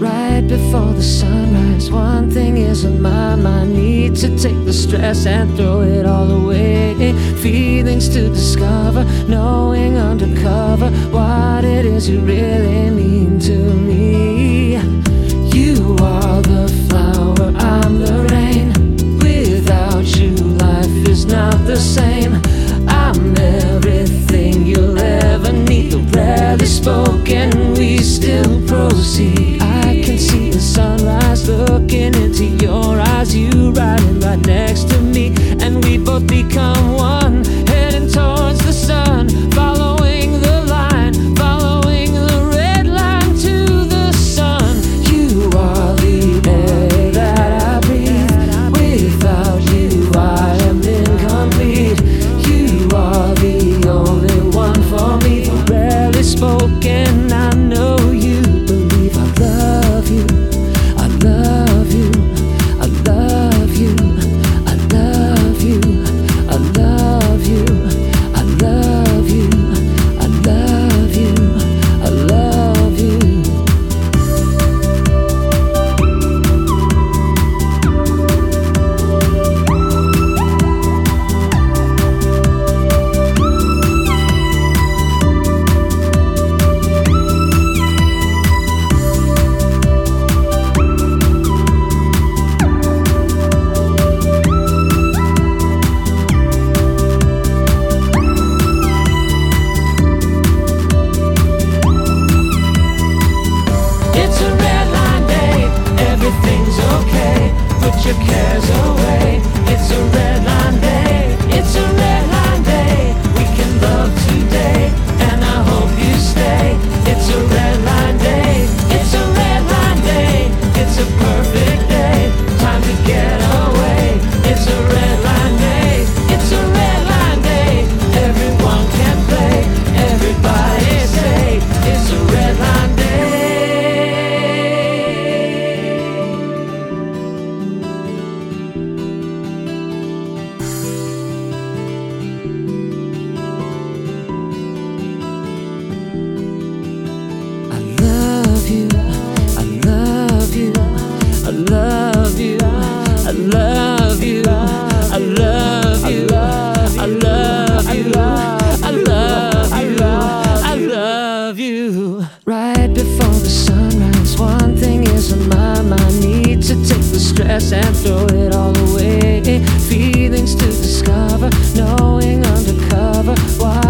right before the sunrise. One thing is on my mind, need to take the stress and throw it all away. Feelings to discover, knowing undercover what it is you really mean to me. You are the flower, I'm the rain. Without you, life is not the same. I'm everything you'll ever need. The rarely spoken, we still proceed. I can see the sunrise looking into your eyes. You riding right next to me, and we both become one, heading towards the sun, following the line, following the red line to the sun. You are the air that I breathe. Without you, I am incomplete. You are the only one for me. Rarely spoken, I know you believe. I love you, I love you, I love you, I love you, I love you, I love you, I love you, I love you. It's a red line day, everything's okay. Put your cares away. It's a red line day, it's a red line day. We can love today, and I hope you stay. It's a red line day, it's a red line day. It's a perfect day, time to get away. It's a red line day, it's a red line day. Everyone can play, everybody say it's a red line day. I love you, I love you, I love you, I love you, I love you, I love you, I love you, I love you. Right before the sunrise, one thing is on my mind, need to take the stress and throw it all away. Feelings to discover, knowing undercover why